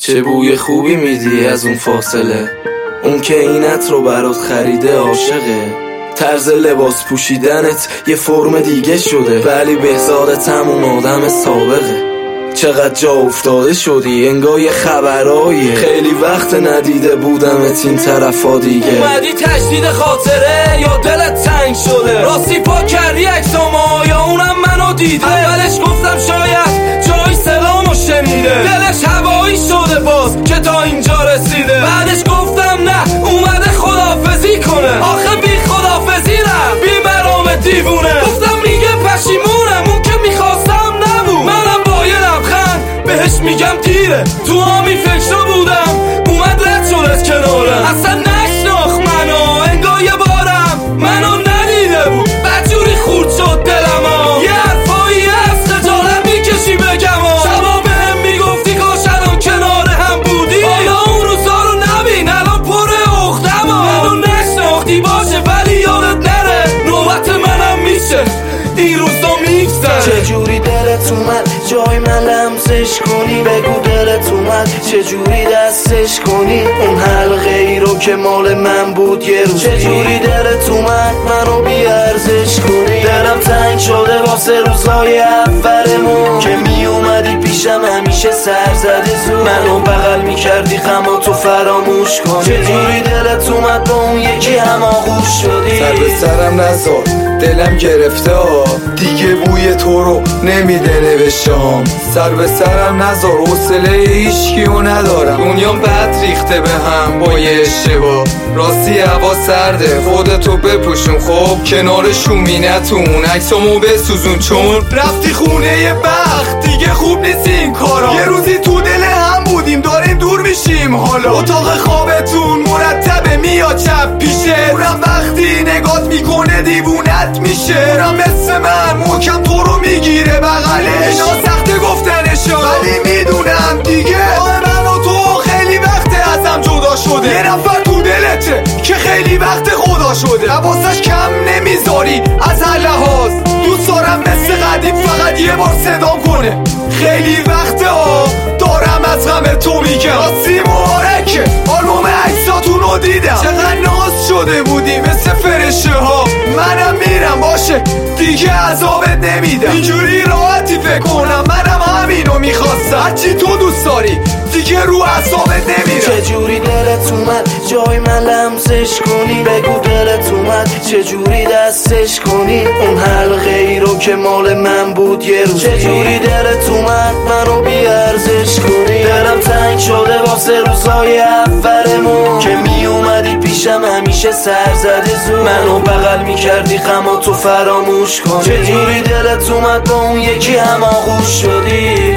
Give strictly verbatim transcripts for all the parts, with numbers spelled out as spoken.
چه بوی خوبی میدی از اون فاصله، اون که اینت رو برات خریده عاشقه. طرز لباس پوشیدنت یه فرم دیگه شده، ولی بهزادت همون آدم سابقه. چقدر جا افتاده شدی انگار یه خبراییه، خیلی وقت ندیده بودمت این طرفا دیگه. اومدی تجدید خاطره یا دلت تنگ شده؟ راستی پاک کردی عکسامو یا اونم منو دیده؟ اولش گفتم شاید جای سلامو شنیده، دلش هوایی شده باز که تا اینجا رسیده. بعدش گفتم نه اومده خدافزی کنه، آخه بی خدافزی رفت بی مرام دیوونه. گفتم میگه پشیمونم، اون که میخواستم نبود. منم با یه لبخند بهش میگم دیره، تو همی فکر بودم اومد رد شدت کنارم. اصلا نشناخت منو انگار یه بارم منو ندیده بود، بدجوری خورد شد دلما. یه حرفایی هست خجالت میکشی بگم ها، شبا بهم میگفتی کاش الان کنار هم بودی. حالا اون روزا رو نبین الان پر اختم ها. منو نشناختی باشه ولی یادت نره نوبت منم میشه این روزا میگذره. چجوری دلت اومد جای من لمسش کنی؟ بگو دلت اومد چجوری دستش کنی؟ اون حلقه ای رو که مال من بود یه روز. چجوری دلت اومد منو بیارزش کنی؟ دلم تنگ شده واسه روزای اولمون که می اومدی پیشم همیشه سر زده زود. منو بغل میکردی غما تو فراموش کنی. چجوری دلت اومد با اون یکی هماغوش شدی؟ سر به سرم نذار دلم گرفته ها، دیگه بوی تو رو نمیده نوشتم. سر به سرم نذار حوصله هیچکیو ندارم، دنیام بد ریخته به هم با یه اشتباه. راستی هوا سرده خودتو بپوشون، خب کنار شومینتون عکسامو بسوزون، چون رفتی خونه یه بخت دیگه خوب نیست این کارا. یه روزی تو دل هم بودیم داریم دور میشیم، حالا اتاق خوابتون مرتبه میاد چپ پیشه. اونم وقتی نگات میکنه دیوونت میشه، اونم مثل من محکم تو رو میگیره بغلش. اینا سخته گفتنشا ولی میدونم دیگه آه من و تو خیلی وقت ازم جدا شده. یه نفر تو دلته که خیلی وقت خدا شده، حواسش کم نمیذاری از هر لحاظ. دوست دارم مثل قدیم فقط یه بار صدام کنه، خیلی وقته ها دارم از غم تو میگم. راستی مبارکه آلبوم عکساتون رو دیدم، چقدر ناز شده بودی مثل فرشه ها. منم میرم باشه دیگه عذابت نمیدم، اینجوری راحتی فکر کنم منم همینو میخواستم. هرچی تو دوست داری دیگه رو اعصابت نمیرم. چجوری دلت اومد جای من لمسش کنی؟ بگو دلت اومد چجوری دستش کنی؟ اون حلقه ای رو که مال من بود یه روز. چجوری دلت اومد منو بیارزش کنی؟ دلم تنگ شده واسه روزای اولمون که می اومدی پیشم همیشه سر زده زود. منو بغل میکردی غما تو فراموش کنی. چجوری دلت اومد با اون یکی هماغوش شدی؟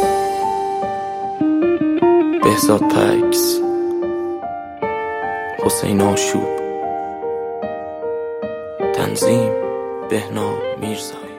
بهزاد پکس، حسین آشوب، تنظیم بهنام میرزایی.